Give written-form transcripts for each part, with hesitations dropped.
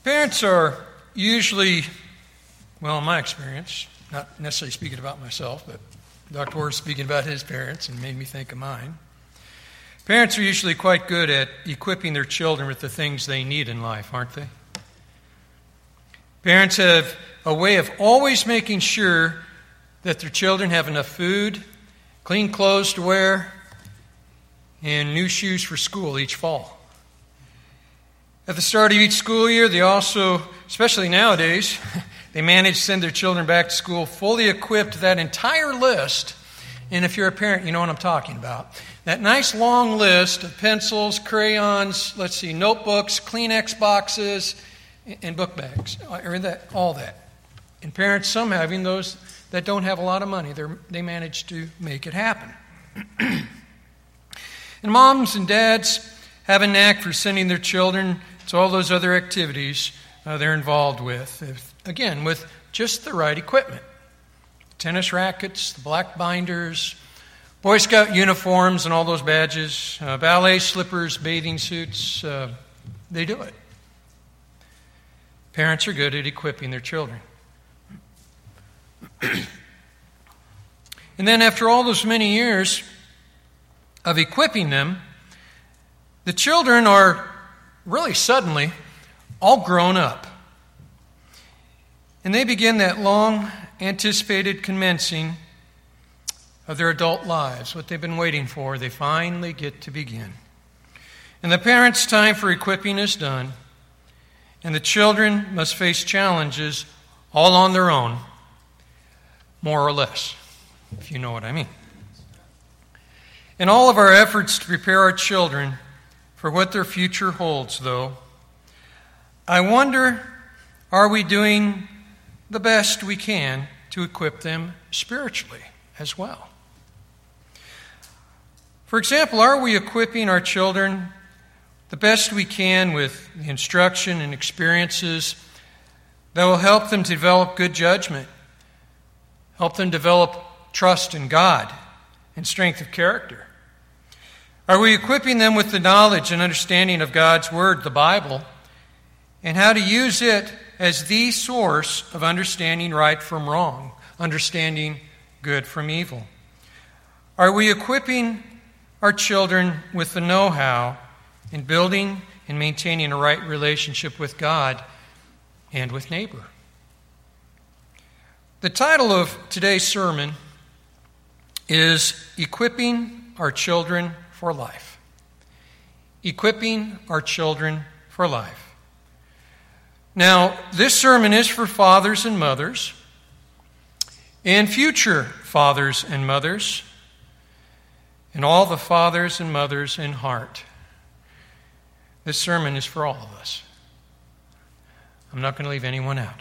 Parents are usually, well, in my experience, not necessarily speaking about myself, but Dr. Orr is speaking about his parents and made me think of mine. Parents are usually quite good at equipping their children with the things they need in life, aren't they? Parents have a way of always making sure that their children have enough food, clean clothes to wear, and new shoes for school each fall. At the start of each school year, they also, especially nowadays, they manage to send their children back to school fully equipped, that entire list. And if you're a parent, you know what I'm talking about. That nice long list of pencils, crayons, notebooks, Kleenex boxes, and book bags, all that. And parents, somehow, even those that don't have a lot of money, they manage to make it happen. And moms and dads have a knack for sending their children to all those other activities they're involved with, again, with just the right equipment. Tennis rackets, the black binders, Boy Scout uniforms and all those badges, ballet slippers, bathing suits, they do it. Parents are good at equipping their children. And then after all those many years of equipping them, the children are really suddenly all grown up. And they begin that long anticipated commencing of their adult lives, what they've been waiting for. They finally get to begin. And the parents' time for equipping is done, and the children must face challenges all on their own, more or less, if you know what I mean. In all of our efforts to prepare our children for what their future holds, though, I wonder, are we doing the best we can to equip them spiritually as well? For example, are we equipping our children the best we can with the instruction and experiences that will help them to develop good judgment, help them develop trust in God and strength of character? Are we equipping them with the knowledge and understanding of God's Word, the Bible, and how to use it as the source of understanding right from wrong, understanding good from evil? Are we equipping our children with the know-how in building and maintaining a right relationship with God and with neighbor? The title of today's sermon is Equipping Our Children for Life. Equipping our children for life. Now, this sermon is for fathers and mothers, and future fathers and mothers, and all the fathers and mothers in heart. This sermon is for all of us. I'm not going to leave anyone out.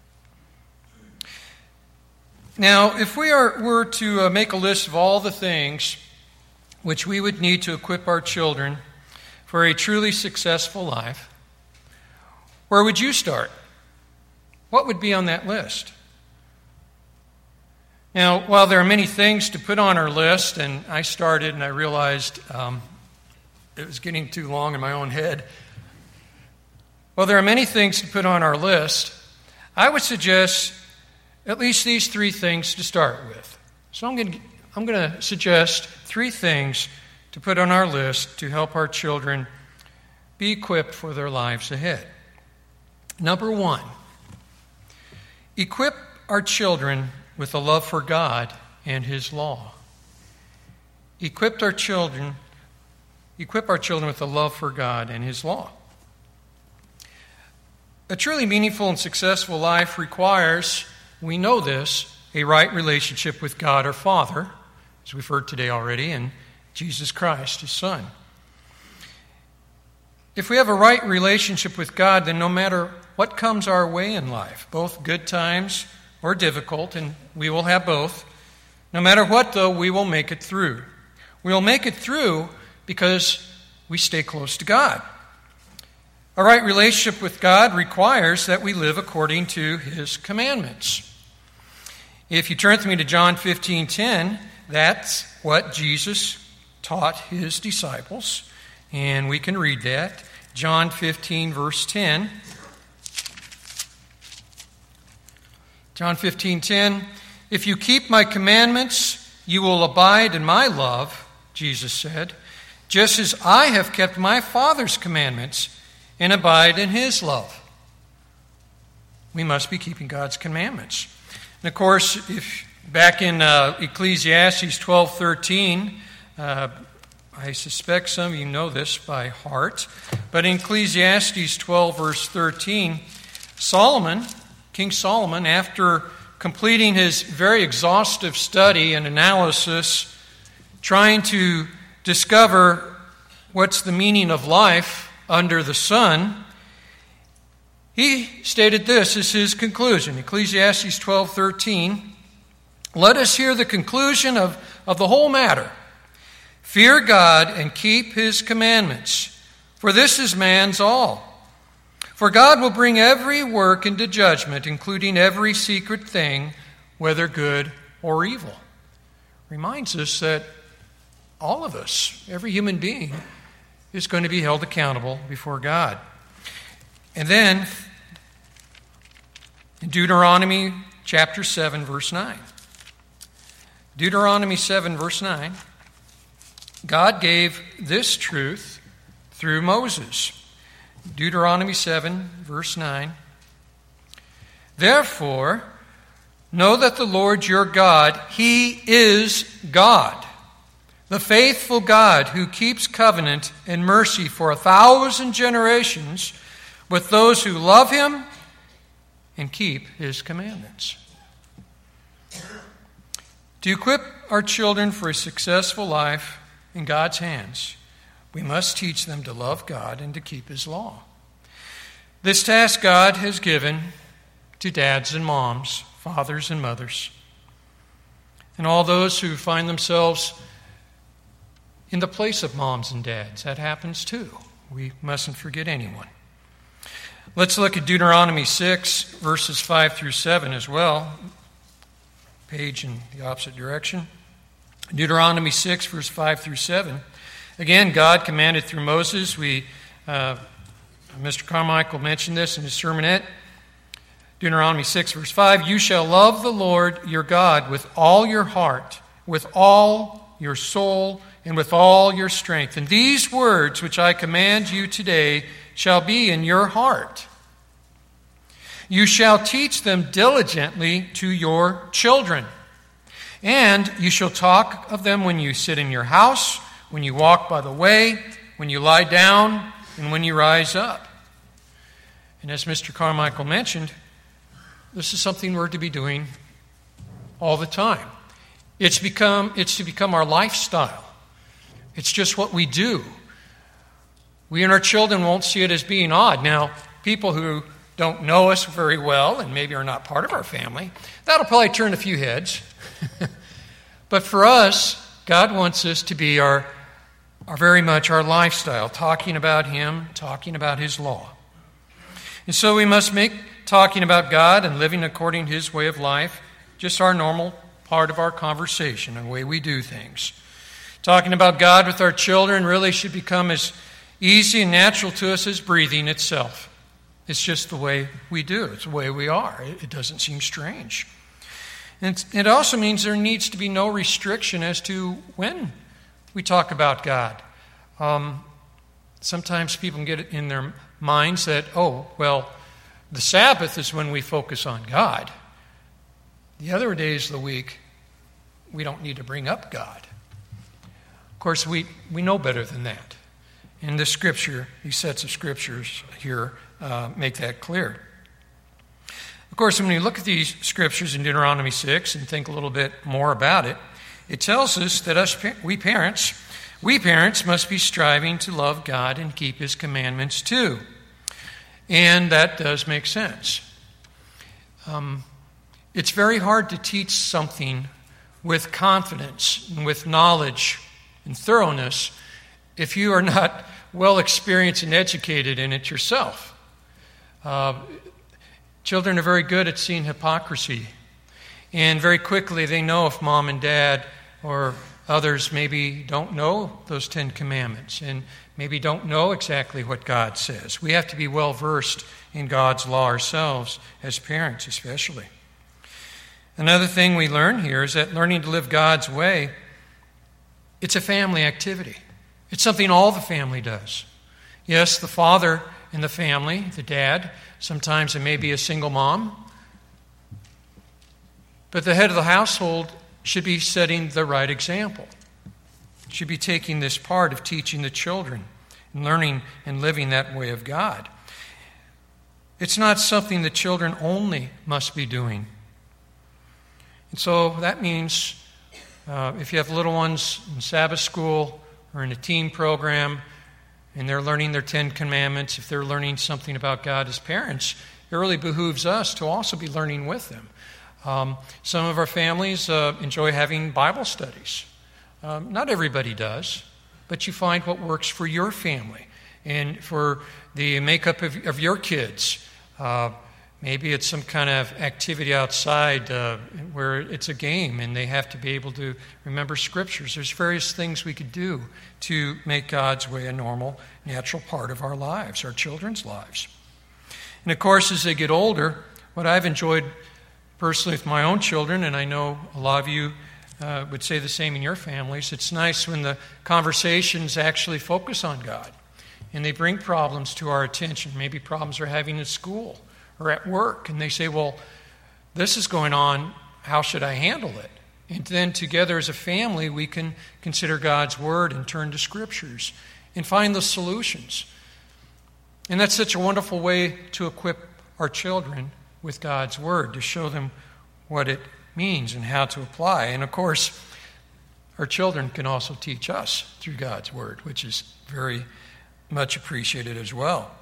Now, if we were to make a list of all the things which we would need to equip our children for a truly successful life, where would you start? What would be on that list? Now, while there are many things to put on our list, and I started and I realized it was getting too long in my own head. Well, there are many things to put on our list. I would suggest at least these three things to start with. So I'm going to suggest three things to put on our list to help our children be equipped for their lives ahead. Number one, equip our children with a love for God and His law. Equip our children with a love for God and His law. A truly meaningful and successful life requires, we know this, a right relationship with God our Father, as we've heard today already, and Jesus Christ, His Son. If we have a right relationship with God, then no matter what comes our way in life, both good times or difficult, and we will have both, no matter what, though, we will make it through. We will make it through because we stay close to God. A right relationship with God requires that we live according to His commandments. If you turn with me to John 15:10, that's what Jesus taught His disciples, and we can read that. John 15, verse 10. John 15:10, if you keep my commandments, you will abide in my love, Jesus said, just as I have kept my Father's commandments and abide in his love. We must be keeping God's commandments. And of course, if back in Ecclesiastes 12:13, I suspect some of you know this by heart, but in Ecclesiastes 12, verse 13, King Solomon, after completing his very exhaustive study and analysis, trying to discover what's the meaning of life under the sun, he stated this as his conclusion. Ecclesiastes 12:13, let us hear the conclusion of the whole matter. Fear God and keep his commandments, for this is man's all. For God will bring every work into judgment, including every secret thing, whether good or evil. Reminds us that all of us, every human being, is going to be held accountable before God. And then, in Deuteronomy chapter 7, verse 9. Deuteronomy 7, verse 9. God gave this truth through Moses. Deuteronomy 7, verse 9. Therefore, know that the Lord your God, he is God, the faithful God who keeps covenant and mercy for 1,000 generations with those who love him and keep his commandments. To equip our children for a successful life in God's hands, we must teach them to love God and to keep his law. This task God has given to dads and moms, fathers and mothers, and all those who find themselves in the place of moms and dads. That happens too. We mustn't forget anyone. Let's look at Deuteronomy 6, verses 5 through 7 as well. Page in the opposite direction. Deuteronomy 6, verse 5 through 7. Again, God commanded through Moses. Mr. Carmichael mentioned this in his sermonette. Deuteronomy 6, verse 5. You shall love the Lord your God with all your heart, with all your soul, and with all your strength. And these words which I command you today shall be in your heart. You shall teach them diligently to your children. And you shall talk of them when you sit in your house, when you walk by the way, when you lie down, and when you rise up. And as Mr. Carmichael mentioned, this is something we're to be doing all the time. It's to become our lifestyle. It's just what we do. We and our children won't see it as being odd. Now, people who don't know us very well and maybe are not part of our family, that'll probably turn a few heads. But for us, God wants us to be our very much our lifestyle, talking about him, talking about his law. And so we must make talking about God and living according to his way of life just our normal part of our conversation and the way we do things. Talking about God with our children really should become as easy and natural to us as breathing itself. It's just the way we do. It's the way we are. It doesn't seem strange. And it also means there needs to be no restriction as to when we talk about God. Sometimes people can get it in their minds that, the Sabbath is when we focus on God. The other days of the week, we don't need to bring up God. Of course, we know better than that. In this scripture, these sets of scriptures here make that clear. Of course, when you look at these scriptures in Deuteronomy 6 and think a little bit more about it, it tells us that we parents must be striving to love God and keep his commandments too. And that does make sense. It's very hard to teach something with confidence and with knowledge and thoroughness if you are not well experienced and educated in it yourself. Children are very good at seeing hypocrisy. And very quickly they know if mom and dad or others maybe don't know those 10 commandments and maybe don't know exactly what God says. We have to be well versed in God's law ourselves, as parents especially. Another thing we learn here is that learning to live God's way, it's a family activity. It's something all the family does. Yes, the father in the family, the dad, sometimes it may be a single mom, but the head of the household should be setting the right example. Should be taking this part of teaching the children and learning and living that way of God. It's not something the children only must be doing. And so that means if you have little ones in Sabbath school or in a teen program and they're learning their 10 Commandments, if they're learning something about God as parents, it really behooves us to also be learning with them. Some of our families enjoy having Bible studies. Not everybody does, but you find what works for your family and for the makeup of your kids. Maybe it's some kind of activity outside where it's a game and they have to be able to remember scriptures. There's various things we could do to make God's way a normal, natural part of our lives, our children's lives. And of course, as they get older, what I've enjoyed personally with my own children, and I know a lot of you would say the same in your families, it's nice when the conversations actually focus on God and they bring problems to our attention. Maybe problems we're having at school or at work, and they say, well, this is going on, how should I handle it? And then together as a family, we can consider God's Word and turn to Scriptures and find the solutions. And that's such a wonderful way to equip our children with God's Word, to show them what it means and how to apply. And of course, our children can also teach us through God's Word, which is very much appreciated as well.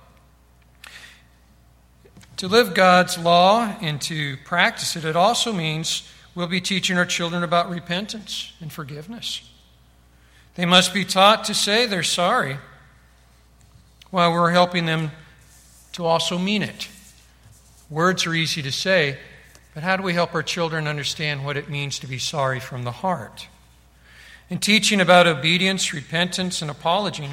To live God's law and to practice it, it also means we'll be teaching our children about repentance and forgiveness. They must be taught to say they're sorry while we're helping them to also mean it. Words are easy to say, but how do we help our children understand what it means to be sorry from the heart? In teaching about obedience, repentance, and apologizing,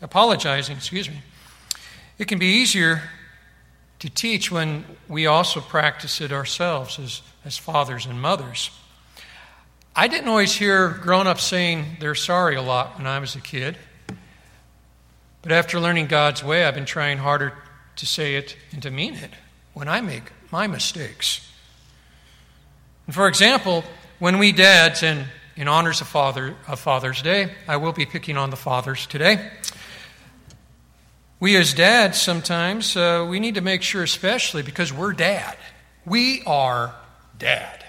it can be easier to teach when we also practice it ourselves as fathers and mothers. I didn't always hear grown-ups saying they're sorry a lot when I was a kid, but after learning God's way, I've been trying harder to say it and to mean it when I make my mistakes. And for example, when we dads, and in honors of Father's Day, I will be picking on the fathers today. We as dads sometimes, we need to make sure, especially because we're dad. We are dad.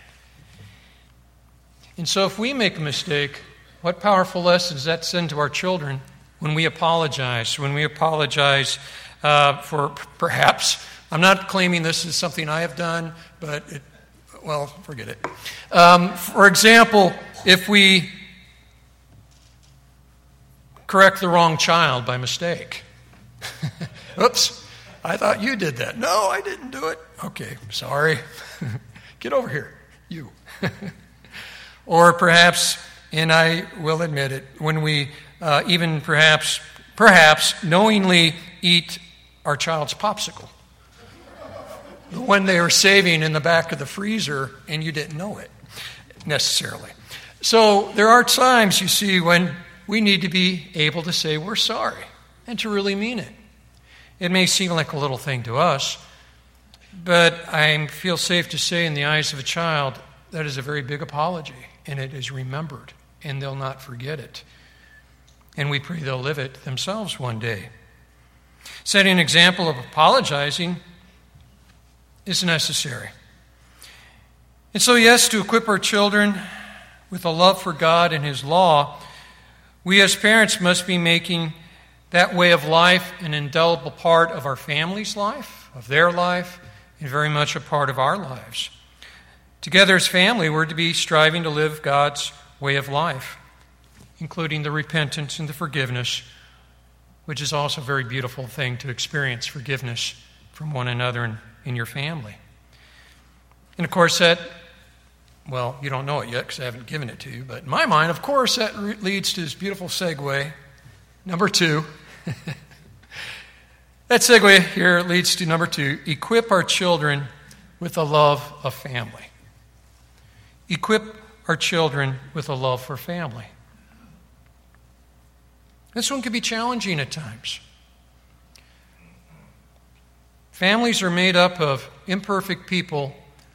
And so if we make a mistake, what powerful lessons that send to our children when we apologize for perhaps, I'm not claiming this is something I have done, but forget it. For example, if we correct the wrong child by mistake. Oops, I thought you did that. No, I didn't do it. Okay, sorry. Get over here, you. Or perhaps, and I will admit it, when we even perhaps knowingly eat our child's popsicle. The one they were saving in the back of the freezer and you didn't know it necessarily. So there are times, you see, when we need to be able to say we're sorry and to really mean it. It may seem like a little thing to us, but I feel safe to say in the eyes of a child, that is a very big apology, and it is remembered, and they'll not forget it. And we pray they'll live it themselves one day. Setting an example of apologizing is necessary. And so, yes, to equip our children with a love for God and His law, we as parents must be making that way of life an indelible part of our family's life, of their life, and very much a part of our lives. Together as family, we're to be striving to live God's way of life, including the repentance and the forgiveness, which is also a very beautiful thing to experience forgiveness from one another and in your family. And of course that, you don't know it yet because I haven't given it to you, but in my mind, of course, that leads to this beautiful segue. Number 2. That segue here leads to number 2. Equip our children with the love of family. equip our children with a love for family. This one can be challenging at times. Families are made up of imperfect people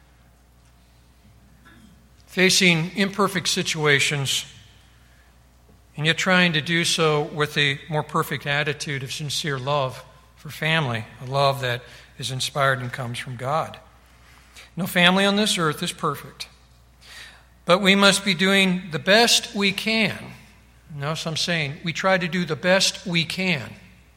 facing imperfect situations, and yet trying to do so with a more perfect attitude of sincere love for family, a love that is inspired and comes from God. No family on this earth is perfect, but we must be doing the best we can. Notice I'm saying we try to do the best we can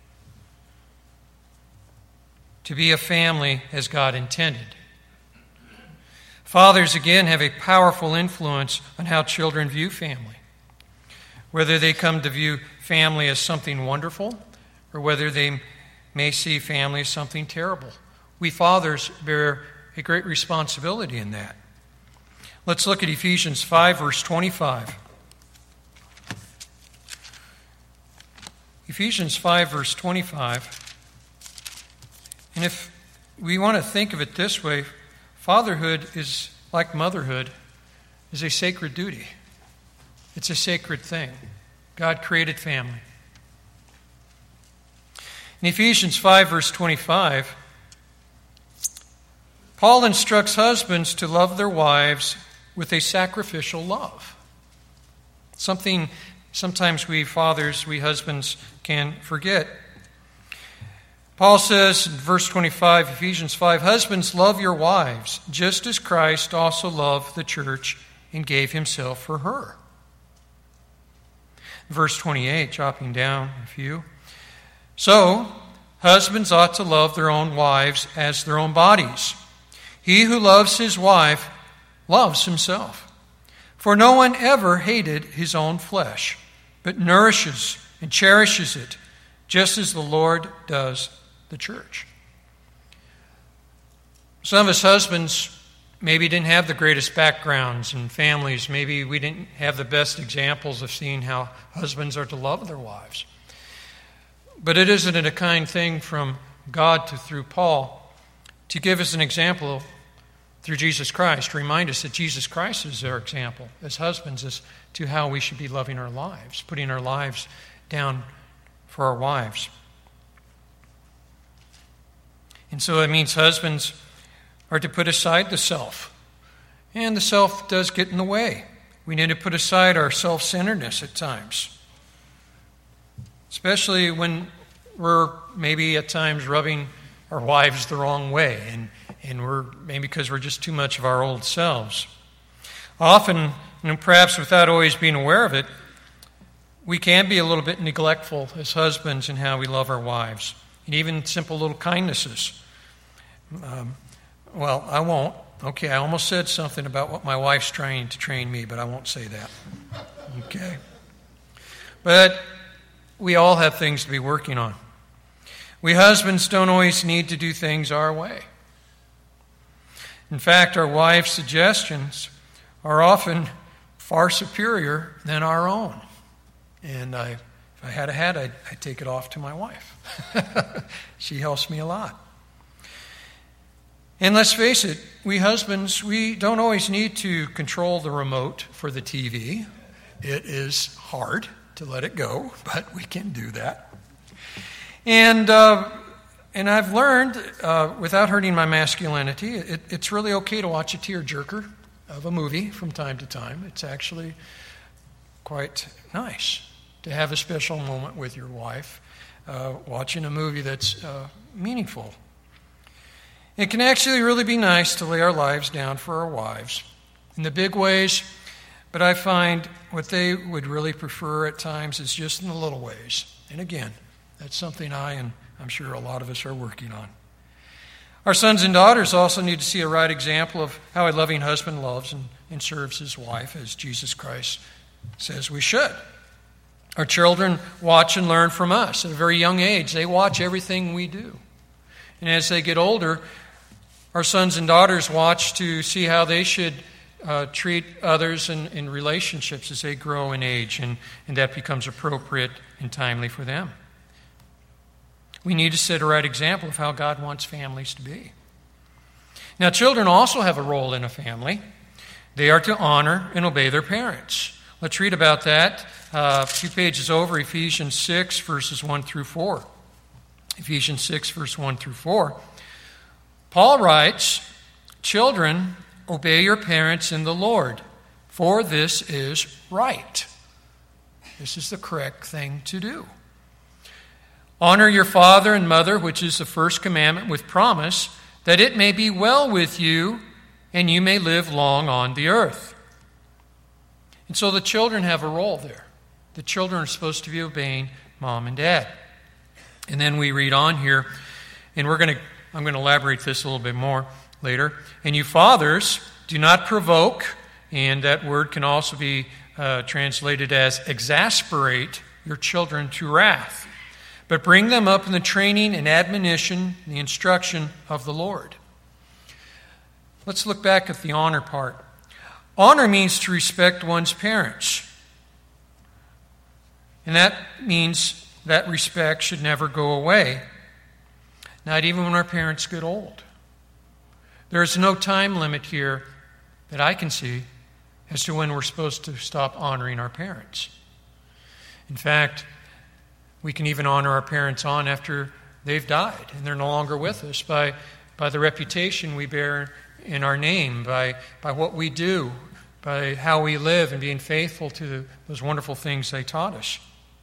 to be a family as God intended. Fathers, again, have a powerful influence on how children view family. Whether they come to view family as something wonderful or whether they may see family as something terrible. We fathers bear a great responsibility in that. Let's look at Ephesians 5, verse 25. Ephesians 5, verse 25. And if we want to think of it this way, fatherhood is like motherhood, is a sacred duty. It's a sacred thing. God created family. In Ephesians 5, verse 25, Paul instructs husbands to love their wives with a sacrificial love. Something sometimes we fathers, we husbands can forget. Paul says in verse 25, Ephesians 5, husbands, love your wives, just as Christ also loved the church and gave himself for her. Verse 28, chopping down a few. So, husbands ought to love their own wives as their own bodies. He who loves his wife loves himself. For no one ever hated his own flesh, but nourishes and cherishes it, just as the Lord does the church. Some of us husbands maybe didn't have the greatest backgrounds and families. Maybe we didn't have the best examples of seeing how husbands are to love their wives. But it isn't a kind thing from God through Paul to give us an example through Jesus Christ, to remind us that Jesus Christ is our example as husbands as to how we should be loving our lives, putting our lives down for our wives. And so it means husbands are to put aside the self. And the self does get in the way. We need to put aside our self-centeredness at times. Especially when we're maybe at times rubbing our wives the wrong way. And we're maybe because we're just too much of our old selves. Often, and perhaps without always being aware of it, we can be a little bit neglectful as husbands in how we love our wives. And even simple little kindnesses. Well, I won't. Okay, I almost said something about what my wife's trying to train me, but I won't say that. Okay. But we all have things to be working on. We husbands don't always need to do things our way. In fact, our wives' suggestions are often far superior than our own. And if I had a hat, I'd take it off to my wife. She helps me a lot. And let's face it, we husbands, we don't always need to control the remote for the TV. It is hard to let it go, but we can do that. And I've learned, without hurting my masculinity, it's really okay to watch a tearjerker of a movie from time to time. It's actually quite nice to have a special moment with your wife, watching a movie that's meaningful. It can actually really be nice to lay our lives down for our wives in the big ways, but I find what they would really prefer at times is just in the little ways. And again, that's something and I'm sure a lot of us are working on. Our sons and daughters also need to see a right example of how a loving husband loves and serves his wife, as Jesus Christ says we should. Our children watch and learn from us at a very young age. They watch everything we do. And as they get older, our sons and daughters watch to see how they should treat others in relationships as they grow in age, and that becomes appropriate and timely for them. We need to set a right example of how God wants families to be. Now, children also have a role in a family. They are to honor and obey their parents. Let's read about that a few pages over, Ephesians 6, verses 1 through 4. Ephesians 6, verse 1 through 4. Paul writes, "Children, obey your parents in the Lord, for this is right." This is the correct thing to do. "Honor your father and mother, which is the first commandment with promise, that it may be well with you and you may live long on the earth." And so the children have a role there. The children are supposed to be obeying mom and dad. And then we read on here, and I'm going to elaborate this a little bit more later. "And you fathers, do not provoke," and that word can also be translated as exasperate your children to wrath, "but bring them up in the training and admonition, the instruction of the Lord." Let's look back at the honor part. Honor means to respect one's parents. And that means that respect should never go away, not even when our parents get old. There is no time limit here that I can see as to when we're supposed to stop honoring our parents. In fact, we can even honor our parents on after they've died and they're no longer with us by the reputation we bear in our name, by what we do, by how we live and being faithful to those wonderful things they taught us.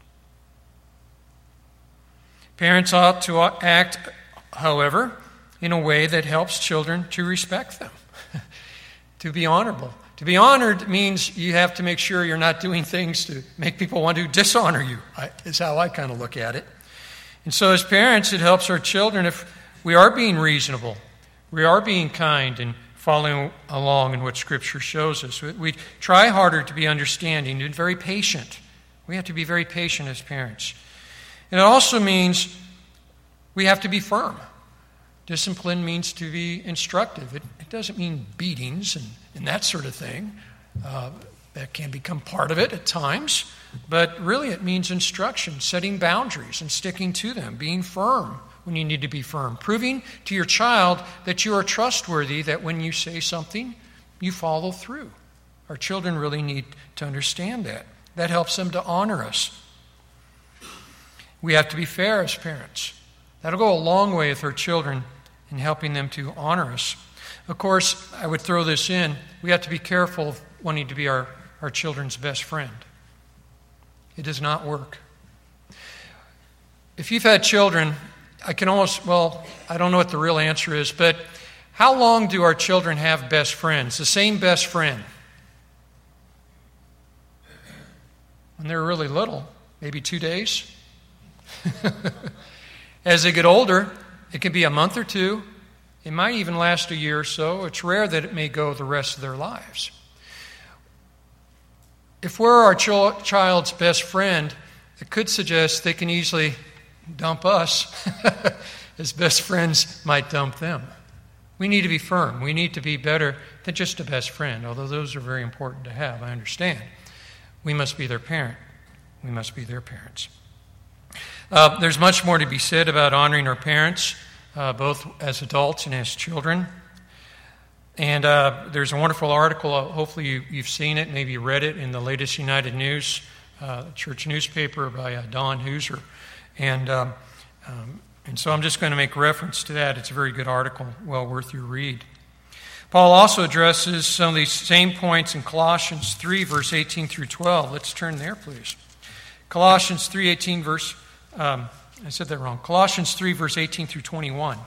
Parents ought to act, however, in a way that helps children to respect them, to be honorable. To be honored means you have to make sure you're not doing things to make people want to dishonor you, is how I kind of look at it. And so as parents, it helps our children if we are being reasonable, we are being kind and following along in what Scripture shows us. We try harder to be understanding and very patient. We have to be very patient as parents. And it also means we have to be firm. Discipline means to be instructive. It doesn't mean beatings and that sort of thing. That can become part of it at times. But really it means instruction, setting boundaries and sticking to them, being firm when you need to be firm. Proving to your child that you are trustworthy, that when you say something, you follow through. Our children really need to understand that. That helps them to honor us. We have to be fair as parents. That'll go a long way with our children in helping them to honor us. Of course, I would throw this in. We have to be careful of wanting to be our children's best friend. It does not work. If you've had children, I don't know what the real answer is, but how long do our children have best friends? The same best friend? When they're really little, maybe 2 days. As they get older, it can be a month or two. It might even last a year or so. It's rare that it may go the rest of their lives. If we're our child's best friend, it could suggest they can easily dump us as best friends might dump them. We need to be firm. We need to be better than just a best friend, although those are very important to have, I understand. We must be their parent. We must be their parents. There's much more to be said about honoring our parents, both as adults and as children. And there's a wonderful article, hopefully you've seen it, maybe read it, in the latest United News, church newspaper by Don Hooser. And so I'm just going to make reference to that. It's a very good article, well worth your read. Paul also addresses some of these same points in Colossians 3, verse 18 through 12. Let's turn there, please. Colossians 3:18, I said that wrong. Colossians 3, verse 18 through 21.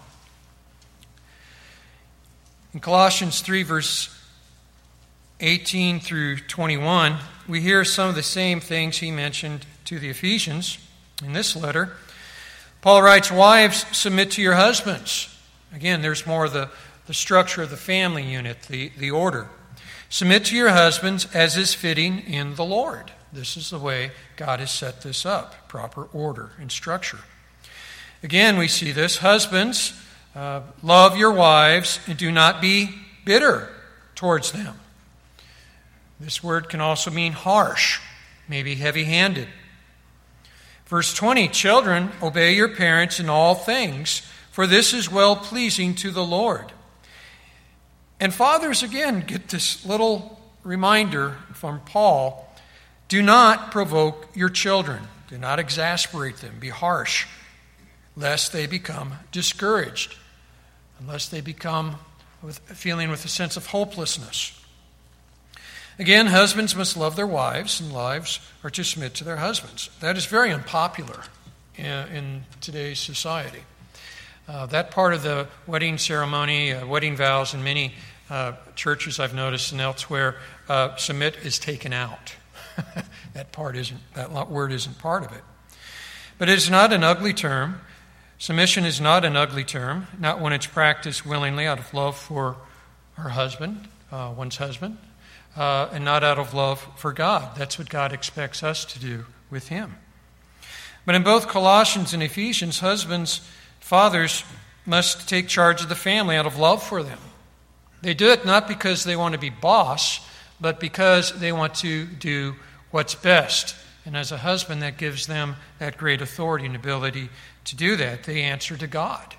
In Colossians 3, verse 18 through 21, we hear some of the same things he mentioned to the Ephesians in this letter. Paul writes, "Wives, submit to your husbands." Again, there's more of the structure of the family unit, the order. "Submit to your husbands as is fitting in the Lord." This is the way God has set this up, proper order and structure. Again, we see this. Husbands, love your wives and do not be bitter towards them. This word can also mean harsh, maybe heavy-handed. Verse 20, "Children, obey your parents in all things, for this is well-pleasing to the Lord." And fathers, again, get this little reminder from Paul: do not provoke your children. Do not exasperate them. Be harsh, lest they become discouraged, unless they become feeling with a sense of hopelessness. Again, husbands must love their wives, and wives are to submit to their husbands. That is very unpopular in today's society. That part of the wedding ceremony, wedding vows in many churches I've noticed and elsewhere, submit is taken out. That word isn't part of it. But it is not an ugly term. Submission is not an ugly term, not when it's practiced willingly out of love for her husband, one's husband, and not out of love for God. That's what God expects us to do with Him. But in both Colossians and Ephesians, husbands, fathers must take charge of the family out of love for them. They do it not because they want to be boss, but because they want to do what's best. And as a husband, that gives them that great authority and ability to do that. They answer to God.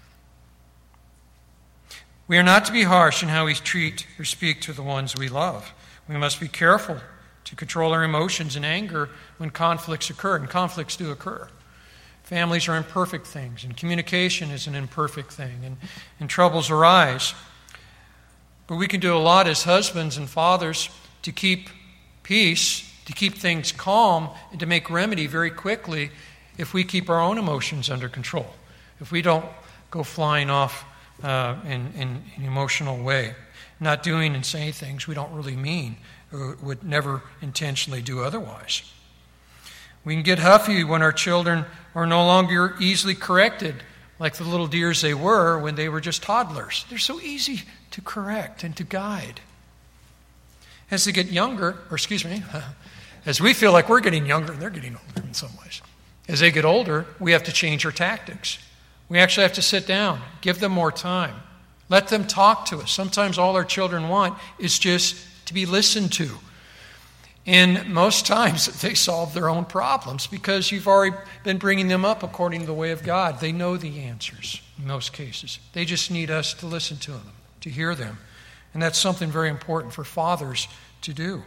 We are not to be harsh in how we treat or speak to the ones we love. We must be careful to control our emotions and anger when conflicts occur, and conflicts do occur. Families are imperfect things, and communication is an imperfect thing, and troubles arise. But we can do a lot as husbands and fathers to keep peace, to keep things calm, and to make remedy very quickly if we keep our own emotions under control, if we don't go flying off in an emotional way, not doing and saying things we don't really mean or would never intentionally do otherwise. We can get huffy when our children are no longer easily corrected like the little dears they were when they were just toddlers. They're so easy to correct and to guide. As they get younger, as we feel like we're getting younger, and they're getting older in some ways. As they get older, we have to change our tactics. We actually have to sit down, give them more time, let them talk to us. Sometimes all our children want is just to be listened to. And most times they solve their own problems because you've already been bringing them up according to the way of God. They know the answers in most cases. They just need us to listen to them, to hear them. And that's something very important for fathers to do.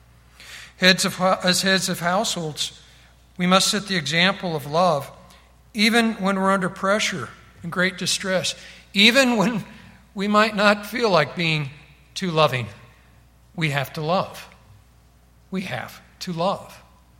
As heads of households, we must set the example of love, even when we're under pressure and great distress, even when we might not feel like being too loving. We have to love. We have to love.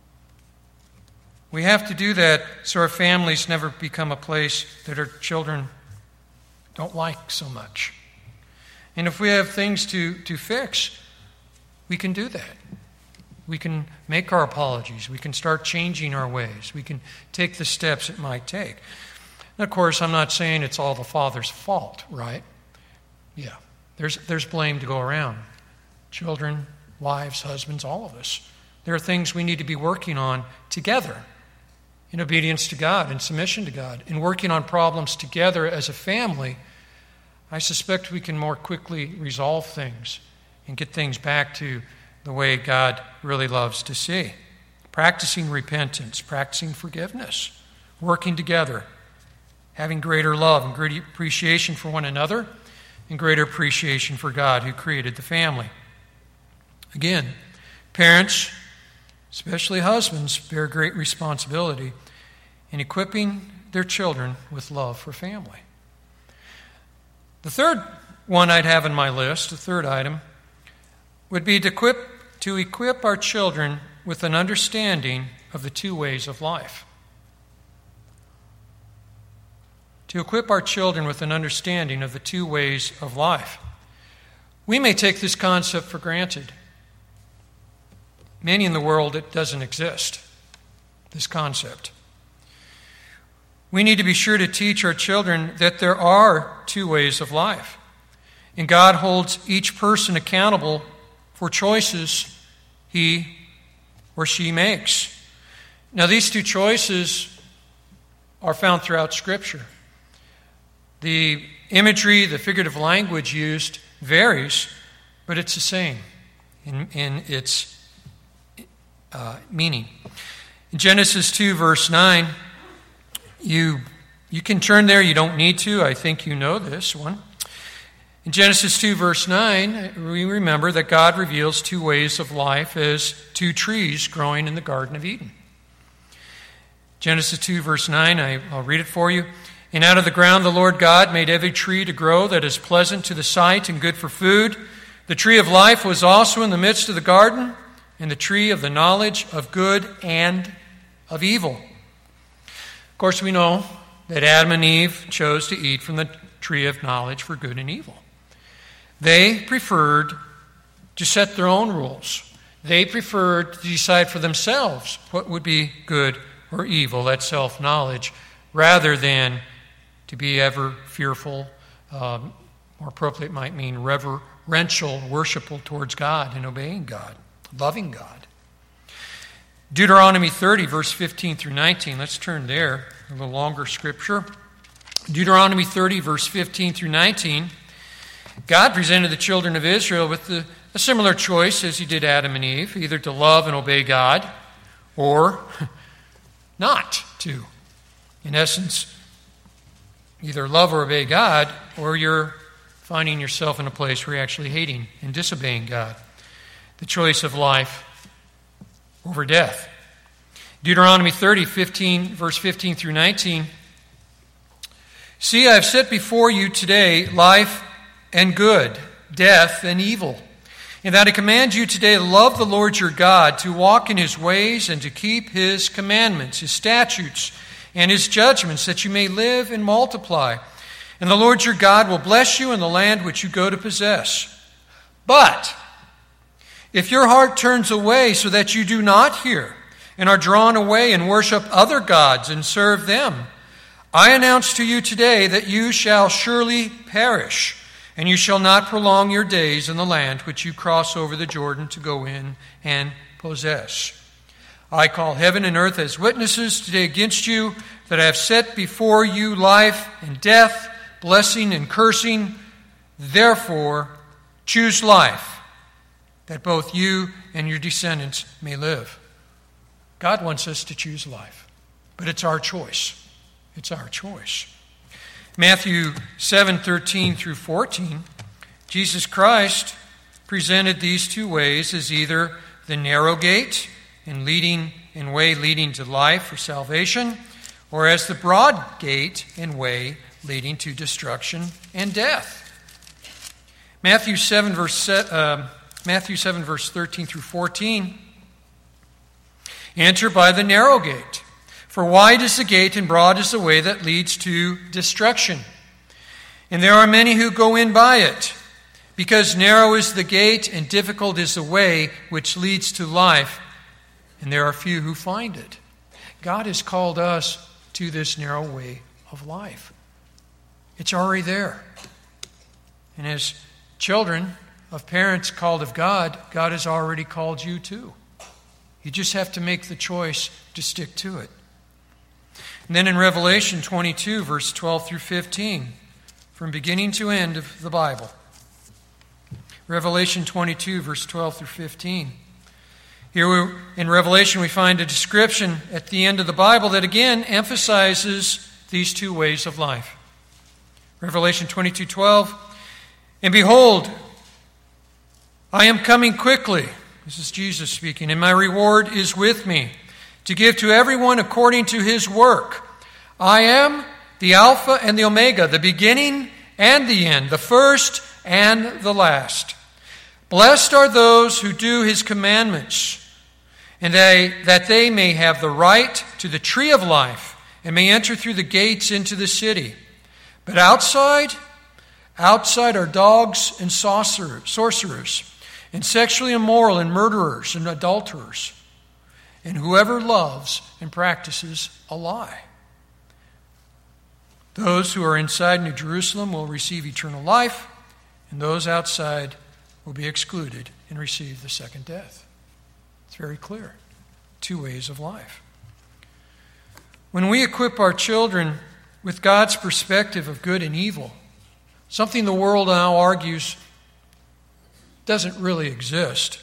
We have to do that so our families never become a place that our children don't like so much. And if we have things to fix, we can do that. We can make our apologies. We can start changing our ways. We can take the steps it might take. And of course, I'm not saying it's all the father's fault, right? Yeah, there's blame to go around. Children, wives, husbands, all of us. There are things we need to be working on together in obedience to God, in submission to God, in working on problems together as a family. I suspect we can more quickly resolve things and get things back to the way God really loves to see. Practicing repentance, practicing forgiveness, working together, having greater love and greater appreciation for one another, and greater appreciation for God who created the family. Again, parents, especially husbands, bear great responsibility in equipping their children with love for family. The third one I'd have in my list, the third item, would be to equip our children with an understanding of the two ways of life. To equip our children with an understanding of the two ways of life. We may take this concept for granted. Many in the world, it doesn't exist, this concept. We need to be sure to teach our children that there are two ways of life. And God holds each person accountable for choices he or she makes. Now, these two choices are found throughout Scripture. The imagery, the figurative language used varies, but it's the same in its meaning. In Genesis 2, verse 9, you can turn there. You don't need to. I think you know this one. In Genesis 2, verse 9, we remember that God reveals two ways of life as two trees growing in the Garden of Eden. Genesis 2, verse 9, I'll read it for you. And out of the ground the Lord God made every tree to grow that is pleasant to the sight and good for food. The tree of life was also in the midst of the garden, and the tree of the knowledge of good and of evil. Of course, we know that Adam and Eve chose to eat from the tree of knowledge for good and evil. They preferred to set their own rules. They preferred to decide for themselves what would be good or evil, that self-knowledge, rather than to be ever fearful, more appropriate might mean reverential, worshipful towards God and obeying God, loving God. Deuteronomy 30, verse 15 through 19. Let's turn there, a little longer scripture. Deuteronomy 30, verse 15 through 19. God presented the children of Israel with a similar choice as he did Adam and Eve, either to love and obey God or not to. In essence, either love or obey God, or you're finding yourself in a place where you're actually hating and disobeying God. The choice of life over death. Deuteronomy 30, verse 15 through 19. See, I have set before you today life and good, death and evil. And that I command you today to love the Lord your God, to walk in his ways and to keep his commandments, his statutes, and his judgments, that you may live and multiply. And the Lord your God will bless you in the land which you go to possess. But if your heart turns away so that you do not hear, and are drawn away and worship other gods and serve them, I announce to you today that you shall surely perish, and you shall not prolong your days in the land which you cross over the Jordan to go in and possess. I call heaven and earth as witnesses today against you that I have set before you life and death, blessing and cursing. Therefore, choose life, that both you and your descendants may live. God wants us to choose life, but it's our choice. It's our choice. Matthew 7:13 through 14, Jesus Christ presented these two ways as either the narrow gate and way leading to life or salvation, or as the broad gate and way leading to destruction and death. Matthew 7 verse 13 through 14. Enter by the narrow gate. For wide is the gate and broad is the way that leads to destruction. And there are many who go in by it, because narrow is the gate and difficult is the way which leads to life, and there are few who find it. God has called us to this narrow way of life. It's already there. And as children of parents called of God, God has already called you too. You just have to make the choice to stick to it. And then in Revelation 22, verse 12 through 15, from beginning to end of the Bible. Revelation 22, verse 12 through 15. Here in Revelation we find a description at the end of the Bible that again emphasizes these two ways of life. Revelation 22:12, and behold, I am coming quickly. This is Jesus speaking, and my reward is with me, to give to everyone according to his work. I am the Alpha and the Omega, the beginning and the end, the first and the last. Blessed are those who do his commandments, and that they may have the right to the tree of life and may enter through the gates into the city. But outside are dogs and sorcerers, and sexually immoral and murderers and adulterers, and whoever loves and practices a lie. Those who are inside New Jerusalem will receive eternal life, and those outside will be excluded and receive the second death. It's very clear. Two ways of life. When we equip our children with God's perspective of good and evil, something the world now argues doesn't really exist.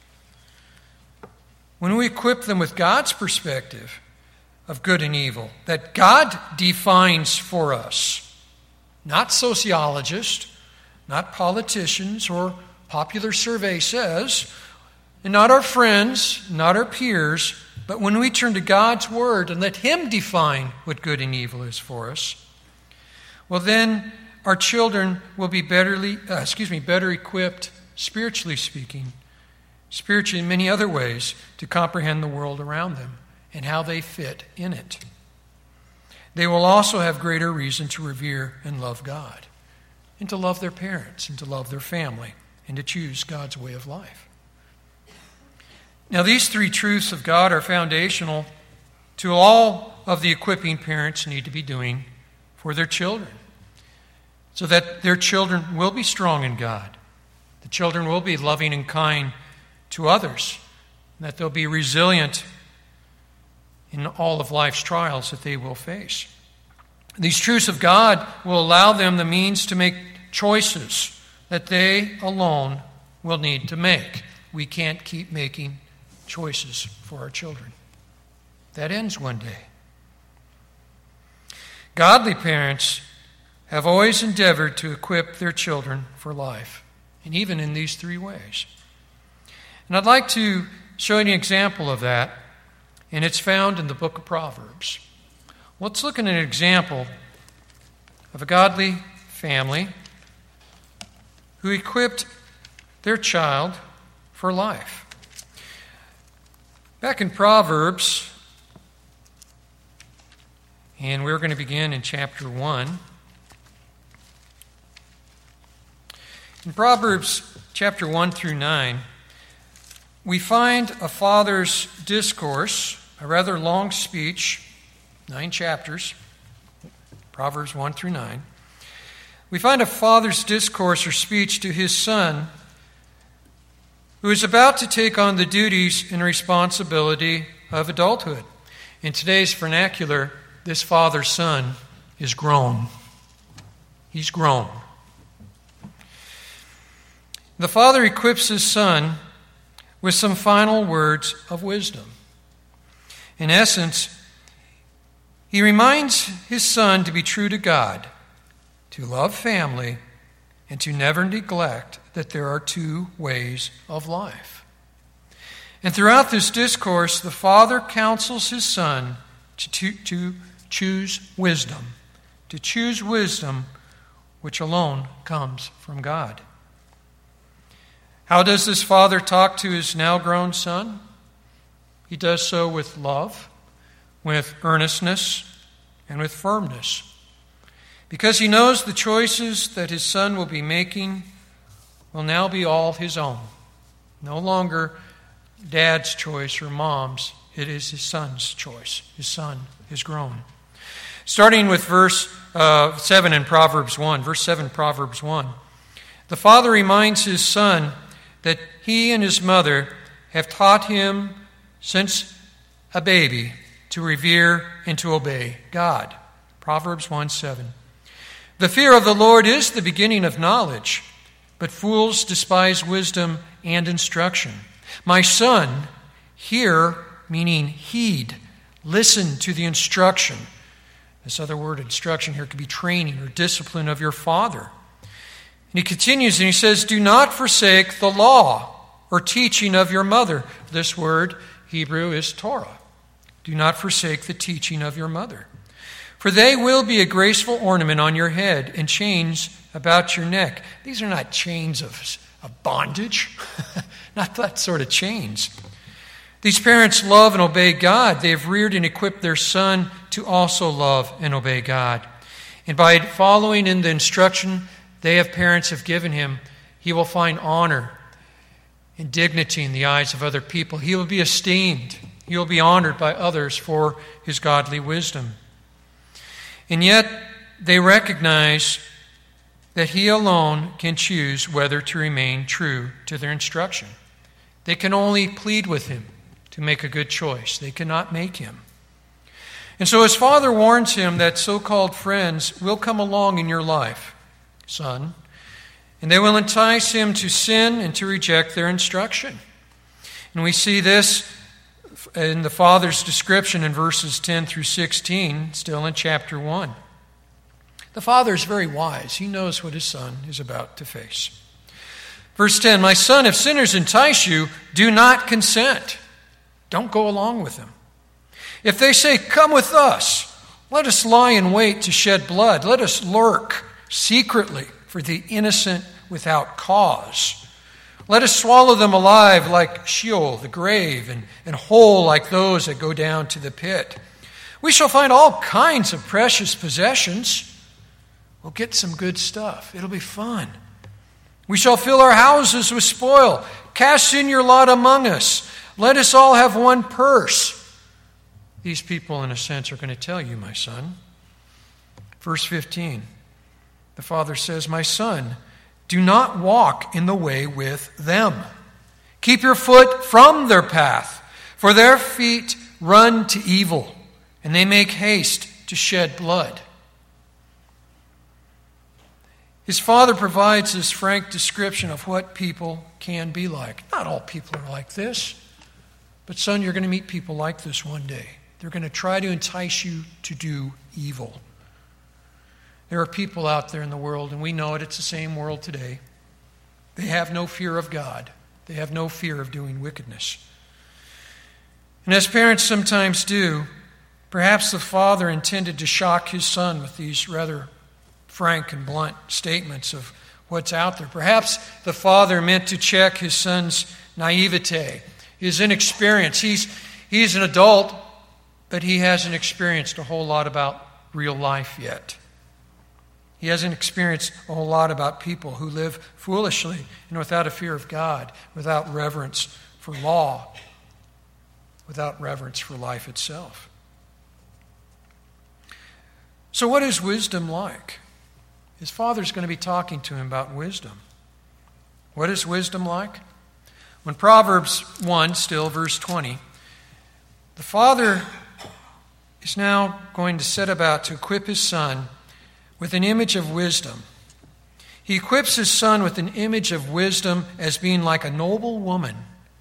When we equip them with God's perspective of good and evil, that God defines for us, not sociologists, not politicians or popular survey says, and not our friends, not our peers, but when we turn to God's Word and let Him define what good and evil is for us, well then our children will be better equipped, spiritually speaking, spiritually in many other ways, to comprehend the world around them and how they fit in it. They will also have greater reason to revere and love God, and to love their parents, and to love their family, and to choose God's way of life. Now, these three truths of God are foundational to all of the equipping parents need to be doing for their children, so that their children will be strong in God. The children will be loving and kind to others, and that they'll be resilient in all of life's trials that they will face. These truths of God will allow them the means to make choices that they alone will need to make. We can't keep making choices for our children. That ends one day. Godly parents have always endeavored to equip their children for life, and even in these three ways. And I'd like to show you an example of that, and it's found in the book of Proverbs. Let's look at an example of a godly family who equipped their child for life. Back in Proverbs, and we're going to begin in chapter 1. In Proverbs chapter 1 through 9, we find a father's discourse, a rather long speech, 9 chapters, Proverbs 1 through 9. We find a father's discourse or speech to his son who is about to take on the duties and responsibility of adulthood. In today's vernacular, this father's son is grown. He's grown. The father equips his son with some final words of wisdom. In essence, he reminds his son to be true to God, to love family, and to never neglect that there are two ways of life. And throughout this discourse, the father counsels his son to choose wisdom, which alone comes from God. How does this father talk to his now grown son? He does so with love, with earnestness, and with firmness, because he knows the choices that his son will be making will now be all his own. No longer dad's choice or mom's. It is his son's choice. His son is grown. Starting with verse 7 in Proverbs 1. Verse 7, Proverbs 1. The father reminds his son that he and his mother have taught him since a baby to revere and to obey God. Proverbs 1:7. The fear of the Lord is the beginning of knowledge, but fools despise wisdom and instruction. My son, hear, meaning heed, listen to the instruction. This other word, instruction, here could be training or discipline of your father. And he continues and he says, do not forsake the law or teaching of your mother. This word, Hebrew, is Torah. Do not forsake the teaching of your mother. For they will be a graceful ornament on your head and chains about your neck. These are not chains of bondage, not that sort of chains. These parents love and obey God. They have reared and equipped their son to also love and obey God. And by following in the instruction parents have given him, he will find honor and dignity in the eyes of other people. He will be esteemed. He will be honored by others for his godly wisdom. And yet, they recognize that he alone can choose whether to remain true to their instruction. They can only plead with him to make a good choice. They cannot make him. And so his father warns him that so-called friends will come along in your life, son, and they will entice him to sin and to reject their instruction. And we see this in the father's description in verses 10 through 16, still in chapter 1. The Father is very wise. He knows what his Son is about to face. Verse 10, my son, if sinners entice you, do not consent. Don't go along with them. If they say, come with us, let us lie in wait to shed blood. Let us lurk secretly for the innocent without cause. Let us swallow them alive like Sheol, the grave, and whole like those that go down to the pit. We shall find all kinds of precious possessions. We'll get some good stuff. It'll be fun. We shall fill our houses with spoil. Cast in your lot among us. Let us all have one purse. These people, in a sense, are going to tell you, my son. Verse 15, the Father says, my son, do not walk in the way with them. Keep your foot from their path, for their feet run to evil, and they make haste to shed blood. His Father provides this frank description of what people can be like. Not all people are like this, but son, you're going to meet people like this one day. They're going to try to entice you to do evil. There are people out there in the world, and we know it, it's the same world today. They have no fear of God. They have no fear of doing wickedness. And as parents sometimes do, perhaps the Father intended to shock his son with these rather frank and blunt statements of what's out there. Perhaps the Father meant to check his son's naivete, his inexperience. He's an adult, but he hasn't experienced a whole lot about real life yet. He hasn't experienced a whole lot about people who live foolishly and without a fear of God, without reverence for law, without reverence for life itself. So what is wisdom like? His Father's going to be talking to him about wisdom. What is wisdom like? When Proverbs 1, still verse 20, the Father is now going to set about to equip his son with an image of wisdom. He equips his son with an image of wisdom as being like a noble woman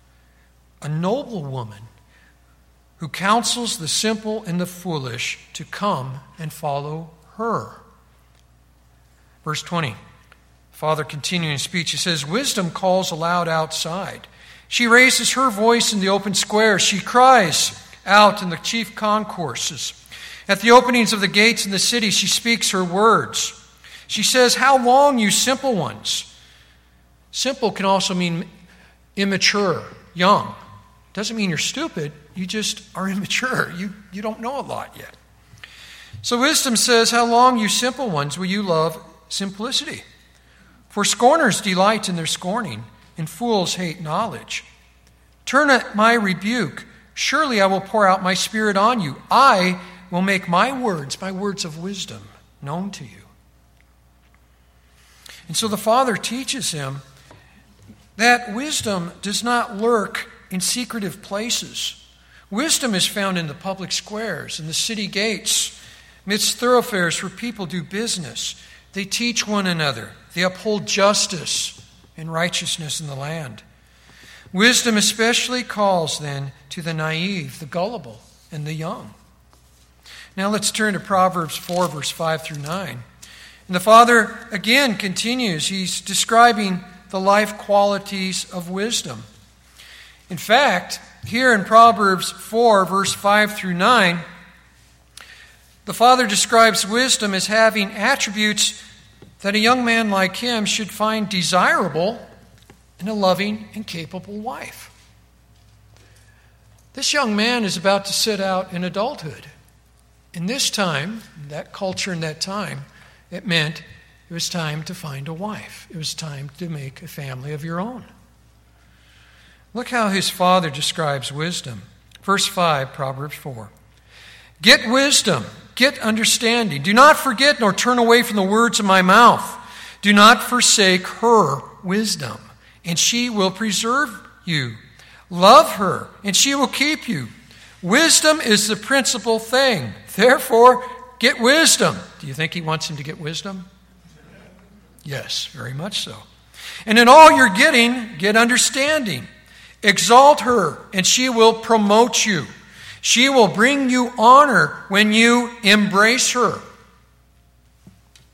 who counsels the simple and the foolish to come and follow her. Verse 20, Father continuing his speech, he says, wisdom calls aloud outside. She raises her voice in the open square. She cries out in the chief concourses. At the openings of the gates in the city, she speaks her words. She says, how long, you simple ones? Simple can also mean immature, young. Doesn't mean you're stupid. You just are immature. You don't know a lot yet. So wisdom says, how long, you simple ones, will you love simplicity? For scorners delight in their scorning, and fools hate knowledge. Turn at my rebuke. Surely I will pour out my spirit on you. I will make my words of wisdom, known to you. And so the Father teaches him that wisdom does not lurk in secretive places. Wisdom is found in the public squares, in the city gates, amidst thoroughfares where people do business. They teach one another. They uphold justice and righteousness in the land. Wisdom especially calls then to the naive, the gullible, and the young. Now let's turn to Proverbs 4, verse 5 through 9. And the Father again continues. He's describing the life qualities of wisdom. In fact, here in Proverbs 4, verse 5 through 9, the Father describes wisdom as having attributes that a young man like him should find desirable in a loving and capable wife. This young man is about to set out in adulthood. In this time, that culture in that time, it meant it was time to find a wife. It was time to make a family of your own. Look how his Father describes wisdom. Verse 5, Proverbs 4. Get wisdom, get understanding. Do not forget nor turn away from the words of my mouth. Do not forsake her wisdom, and she will preserve you. Love her, and she will keep you. Wisdom is the principal thing. Therefore, get wisdom. Do you think he wants him to get wisdom? Yes, very much so. And in all you're getting, get understanding. Exalt her, and she will promote you. She will bring you honor when you embrace her.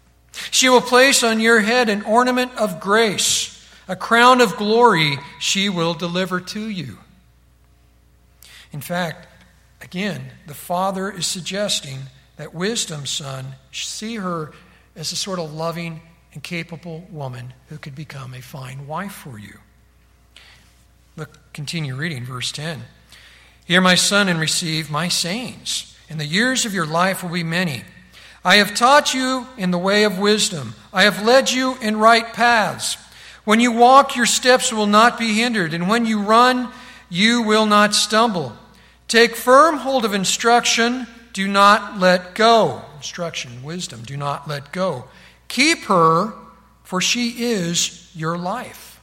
She will place on your head an ornament of grace, a crown of glory she will deliver to you. In fact, again, the Father is suggesting that wisdom's son, see her as a sort of loving and capable woman who could become a fine wife for you. Look, continue reading verse 10. Hear, my son, and receive my sayings, and the years of your life will be many. I have taught you in the way of wisdom. I have led you in right paths. When you walk, your steps will not be hindered, and when you run, you will not stumble. Take firm hold of instruction. Do not let go. Instruction, wisdom, do not let go. Keep her, for she is your life.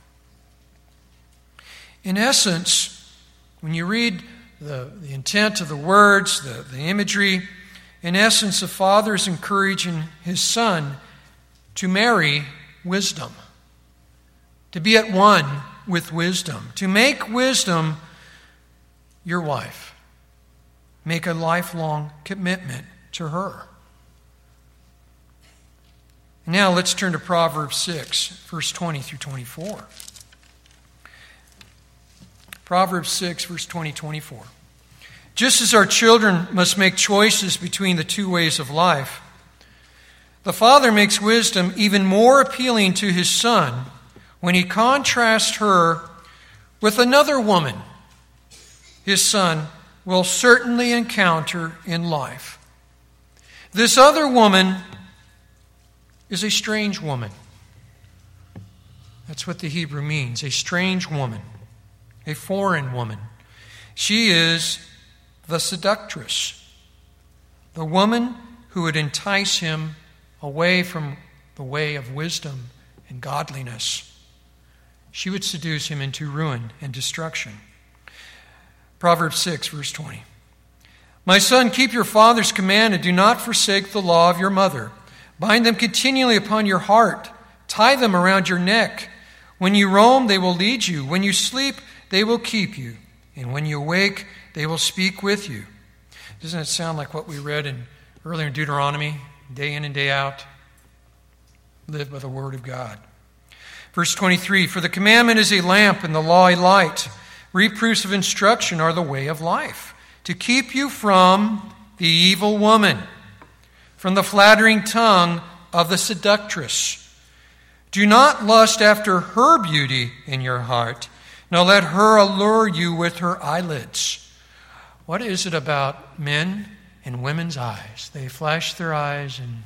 In essence, when you read the intent of the words, the imagery, in essence, the Father is encouraging his Son to marry wisdom, to be at one with wisdom, to make wisdom your wife. Make a lifelong commitment to her. Now let's turn to Proverbs 6, verse 20 through 24. Proverbs 6, verse 20-24. Just as our children must make choices between the two ways of life, the Father makes wisdom even more appealing to his Son when he contrasts her with another woman his Son will certainly encounter in life. This other woman is a strange woman. That's what the Hebrew means, a strange woman, a foreign woman. She is the seductress, the woman who would entice him away from the way of wisdom and godliness. She would seduce him into ruin and destruction. Proverbs 6, verse 20. My son, keep your father's command and do not forsake the law of your mother. Bind them continually upon your heart. Tie them around your neck. When you roam, they will lead you. When you sleep, they will keep you. And when you awake, they will speak with you. Doesn't it sound like what we read earlier in Deuteronomy, day in and day out? Live by the word of God. Verse 23, for the commandment is a lamp and the law a light. Reproofs of instruction are the way of life, to keep you from the evil woman, from the flattering tongue of the seductress. Do not lust after her beauty in your heart, nor let her allure you with her eyelids. What is it about men and women's eyes? They flash their eyes, and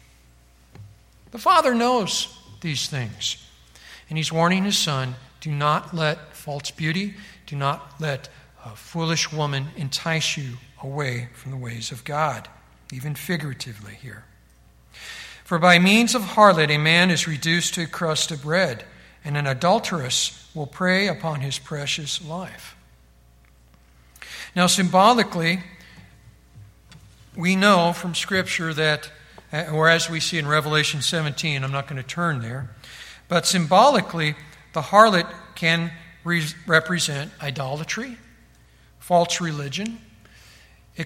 the Father knows these things. And he's warning his Son, do not let false beauty, do not let a foolish woman entice you away from the ways of God, even figuratively here. For by means of harlot a man is reduced to a crust of bread, and an adulteress will prey upon his precious life. Now, symbolically, we know from Scripture that, or as we see in Revelation 17, I'm not going to turn there, but symbolically, the harlot can represent idolatry, false religion. The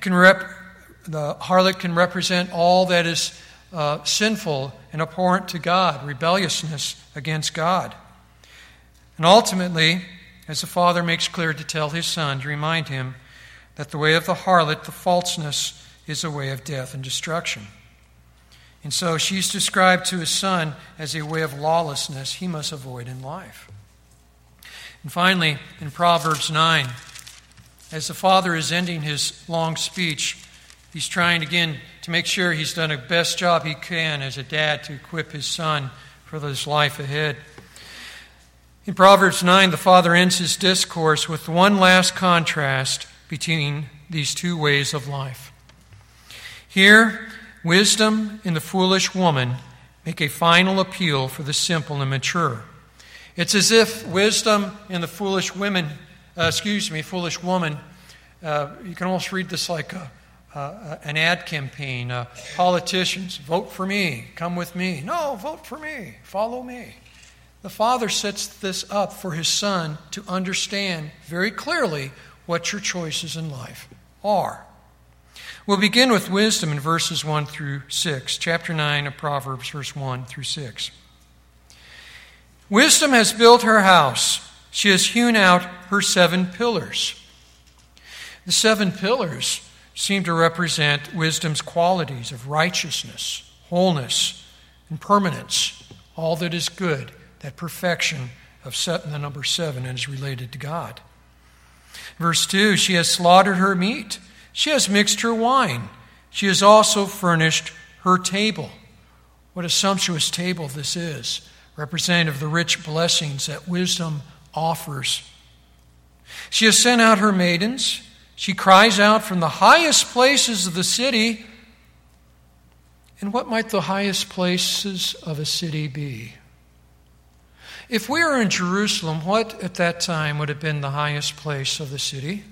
harlot can represent all that is sinful and abhorrent to God, rebelliousness against God. And ultimately, as the Father makes clear to tell his Son, to remind him that the way of the harlot, the falseness, is a way of death and destruction. And so she's described to his Son as a way of lawlessness he must avoid in life. And finally, in Proverbs 9, as the Father is ending his long speech, he's trying again to make sure he's done the best job he can as a dad to equip his Son for this life ahead. In Proverbs 9, the Father ends his discourse with one last contrast between these two ways of life. Here, wisdom and the foolish woman make a final appeal for the simple and mature. It's as if wisdom and the foolish woman, you can almost read this like an ad campaign. Politicians, vote for me, come with me. No, vote for me, follow me. The Father sets this up for his Son to understand very clearly what your choices in life are. We'll begin with wisdom in verses 1 through 6, chapter 9 of Proverbs, verse 1 through 6. Wisdom has built her house. She has hewn out her 7 pillars. The 7 pillars seem to represent wisdom's qualities of righteousness, wholeness, and permanence, all that is good, that perfection of the number 7 and is related to God. Verse 2, she has slaughtered her meat. She has mixed her wine. She has also furnished her table. What a sumptuous table this is, representative of the rich blessings that wisdom offers. She has sent out her maidens. She cries out from the highest places of the city. And what might the highest places of a city be? If we were in Jerusalem, what at that time would have been the highest place of the city?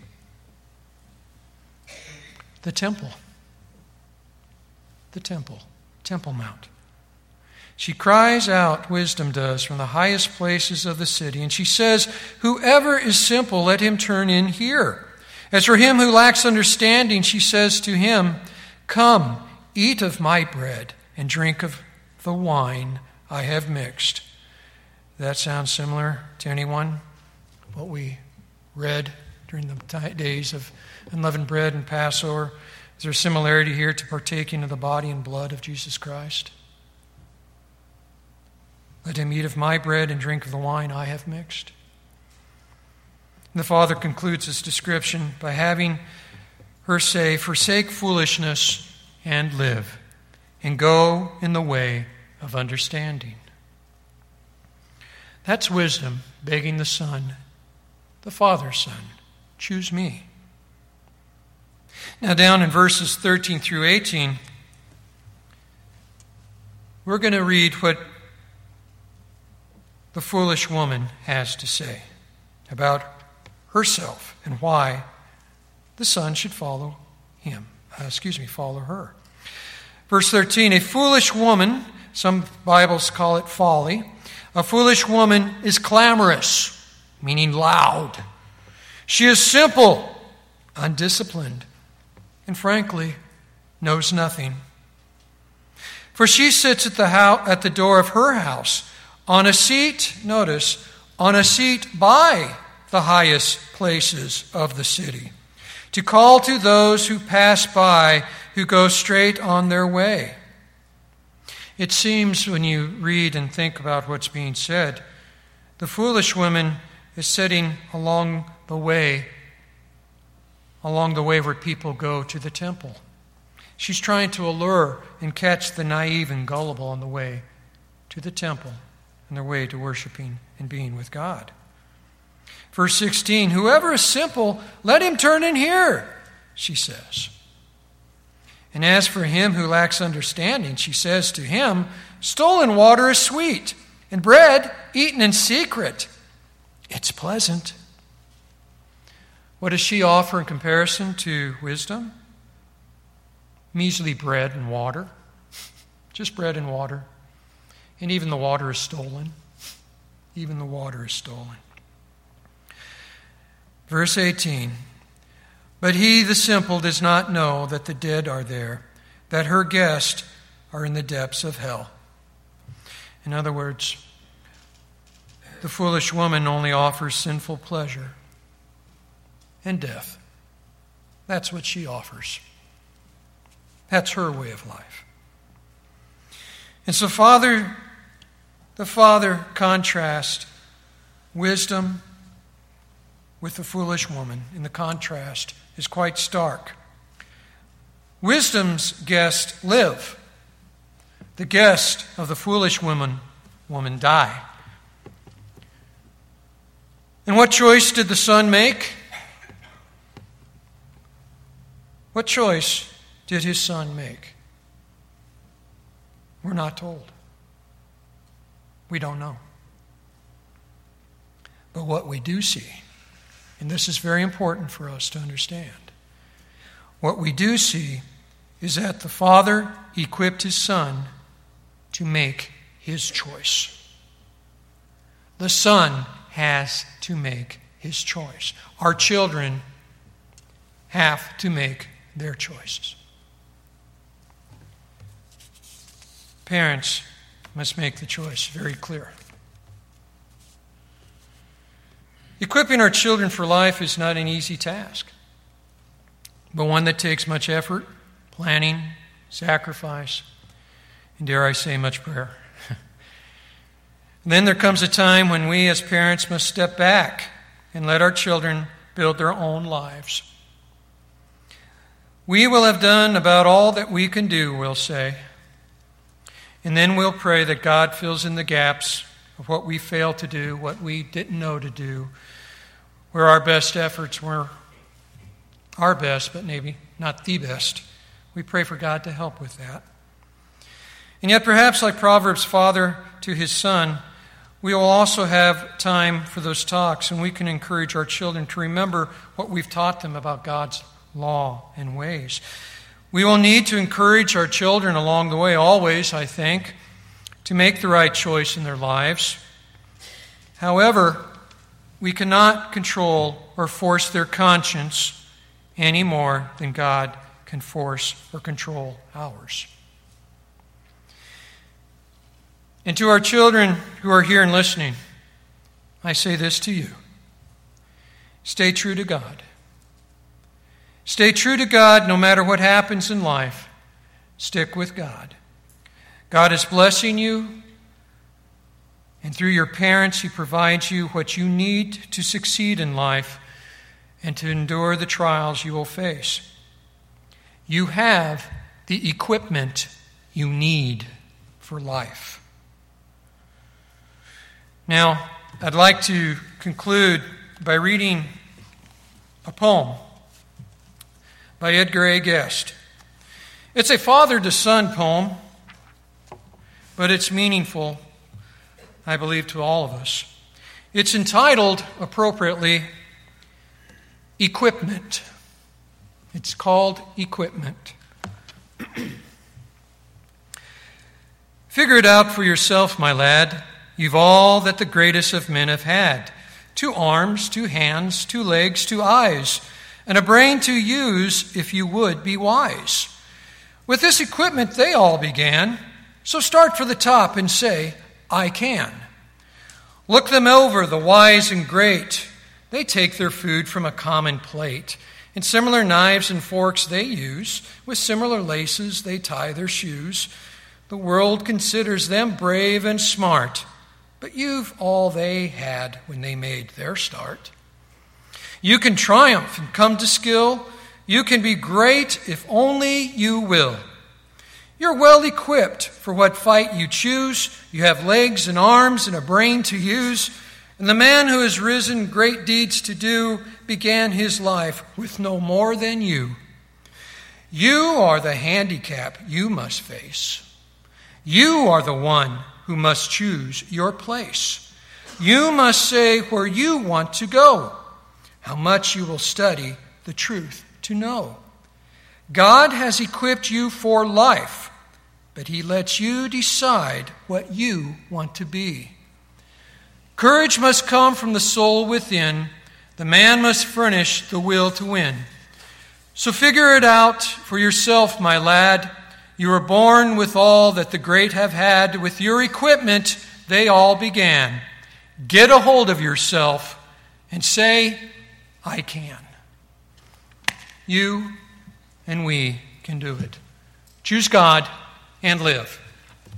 The temple. The temple. Temple Mount. She cries out, wisdom does, from the highest places of the city. And she says, whoever is simple, let him turn in here. As for him who lacks understanding, she says to him, come, eat of my bread and drink of the wine I have mixed. That sounds similar to anyone? What we read during the days of unleavened bread and Passover. Is there a similarity here to partaking of the body and blood of Jesus Christ? Let him eat of my bread and drink of the wine I have mixed. And the Father concludes this description by having her say, forsake foolishness and live, and go in the way of understanding. That's wisdom begging the Son, the Father's Son, choose me. Now down in verses 13 through 18, we're going to read what the foolish woman has to say about herself and why the Son should follow follow her. Verse 13, a foolish woman, some Bibles call it folly. A foolish woman is clamorous, meaning loud. She is simple, undisciplined, and frankly, knows nothing. For she sits at the door of her house on a seat, notice, on a seat by the highest places of the city, to call to those who pass by, who go straight on their way. It seems when you read and think about what's being said, the foolish woman is sitting along the way where people go to the temple. She's trying to allure and catch the naive and gullible on the way to the temple and their way to worshiping and being with God. Verse 16, whoever is simple, let him turn in here, she says. And as for him who lacks understanding, she says to him, stolen water is sweet, and bread eaten in secret, it's pleasant. What does she offer in comparison to wisdom? Measly bread and water. Just bread and water. And even the water is stolen. Even the water is stolen. Verse 18, but he, the simple, does not know that the dead are there, that her guests are in the depths of hell. In other words, the foolish woman only offers sinful pleasure and death. That's what she offers. That's her way of life. And so the Father contrasts wisdom with the foolish woman, and the contrast is quite stark. Wisdom's guests live. The guests of the foolish woman die. And what choice did the Son make? What choice did his Son make? We're not told. We don't know. But what we do see, and this is very important for us to understand, what we do see is that the Father equipped his Son to make his choice. The Son has to make his choice. Our children have to make their choices. parents must make the choice very clear. Equipping our children for life is not an easy task, but one that takes much effort, planning, sacrifice, and dare I say, much prayer. And then there comes a time when we as parents must step back and let our children build their own lives. We will have done about all that we can do, we'll say. And then we'll pray that God fills in the gaps of what we failed to do, what we didn't know to do, where our best efforts were our best, but maybe not the best. We pray for God to help with that. And yet, perhaps like Proverbs' father to his son, we will also have time for those talks, and we can encourage our children to remember what we've taught them about God's law and ways. We will need to encourage our children along the way, always, I think, to make the right choice in their lives. However, we cannot control or force their conscience any more than God can force or control ours. And to our children who are here and listening, I say this to you. Stay true to God. Stay true to God no matter what happens in life. Stick with God. God is blessing you, and through your parents, He provides you what you need to succeed in life and to endure the trials you will face. You have the equipment you need for life. Now, I'd like to conclude by reading a poem by Edgar A. Guest. It's a father-to-son poem, but it's meaningful, I believe, to all of us. It's entitled, appropriately, Equipment. It's called Equipment. Figure it out for yourself, my lad. You've all that the greatest of men have had. 2 arms, 2 hands, 2 legs, 2 eyes, and a brain to use if you would be wise. With this equipment they all began, so start for the top and say, I can. Look them over, the wise and great. They take their food from a common plate. And similar knives and forks they use. With similar laces they tie their shoes. The world considers them brave and smart, but you've all they had when they made their start. You can triumph and come to skill. You can be great if only you will. You're well equipped for what fight you choose. You have legs and arms and a brain to use. And the man who has risen great deeds to do began his life with no more than you. You are the handicap you must face. You are the one who must choose your place. You must say where you want to go, how much you will study the truth to know. God has equipped you for life, but He lets you decide what you want to be. Courage must come from the soul within. The man must furnish the will to win. So figure it out for yourself, my lad. You were born with all that the great have had. With your equipment, they all began. Get a hold of yourself and say, I can. You and we can do it. Choose God and live.